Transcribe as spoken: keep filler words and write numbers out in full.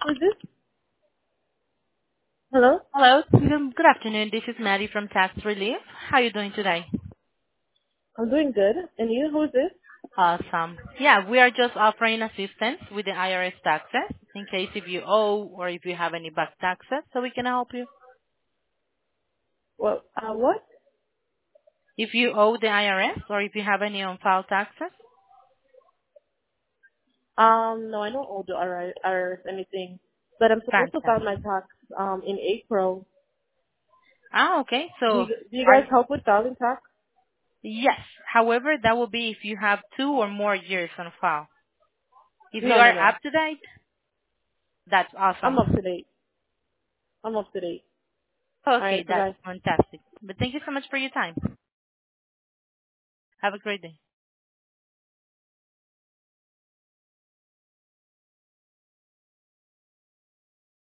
Who's this? Hello? Hello. Good good afternoon. This is Maddie from Tax Relief. How are you doing today? I'm doing good. And you? Who's this? Awesome. Yeah, we are just offering assistance with the I R S taxes in case if you owe or if you have any back taxes, so we can help you. Well, uh, what? If you owe the I R S or if you have any on-file taxes. Um, no, I don't owe the R R S anything. But I'm supposed to file my Fantastic. tax um in April. Ah, okay. Do you, So, do you are guys help with filing tax? yes. However, that will be if you have two or more years on file. If you No, no, are no. up to date, that's I'm up to awesome. date. I'm up to date. All Okay, right, that's bye-bye. fantastic. But thank you so much for your time. Have a great day.